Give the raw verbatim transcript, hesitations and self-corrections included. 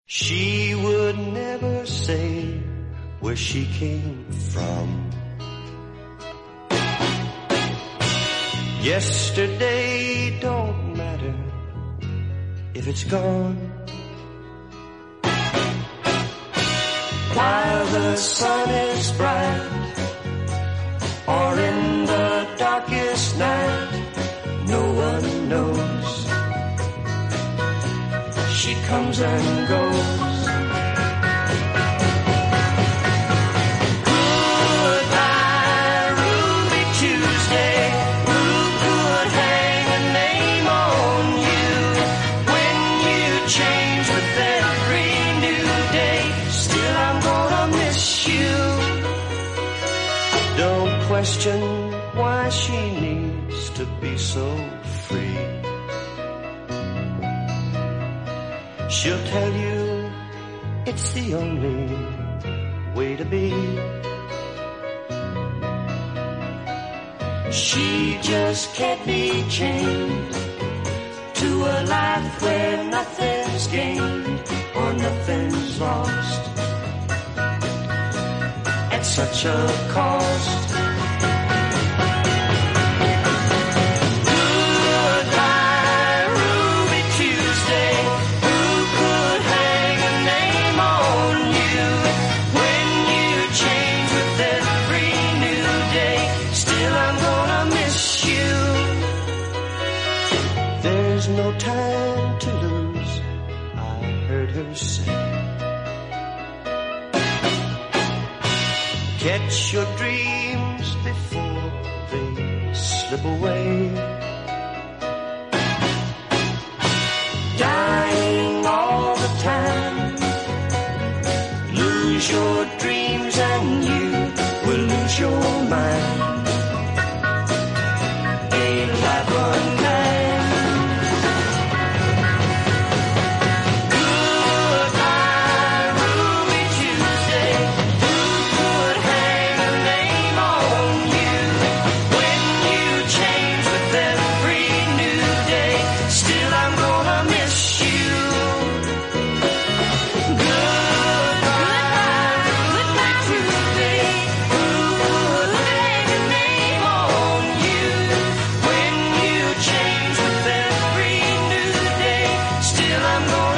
She would never say where she came from. Yesterday don't matter if it's gone. While the sun is bright or in the darkest night, no one knows. She comes and goes. Goodbye, Ruby Tuesday. Who could hang a name on you when you change with every new day? Still, I'm gonna miss you. Don't question why she needs to be so free. She'll tell you it's the only way to be. She just can't be chained to a life where nothing's gained or nothing's lost at such a cost. No time to lose, I heard her say. Catch your dreams before they slip away. Dying all the time. Lose your dreams and you will lose your mind. A labyrinth. I'm going